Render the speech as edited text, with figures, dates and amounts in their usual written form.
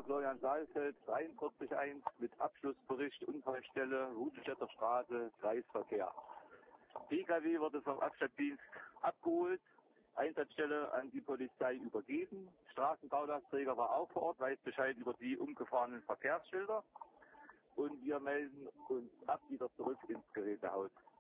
hier Florian Saalfeld, 43.1 mit Abschlussbericht, Unfallstelle, Rutenstädter Straße, Kreisverkehr. PKW wurde vom Abschleppdienst abgeholt, Einsatzstelle an die Polizei übergeben. Straßenbaulasträger war auch vor Ort, weiß Bescheid über die umgefahrenen Verkehrsschilder. Und wir melden uns ab wieder zurück ins Gerätehaus.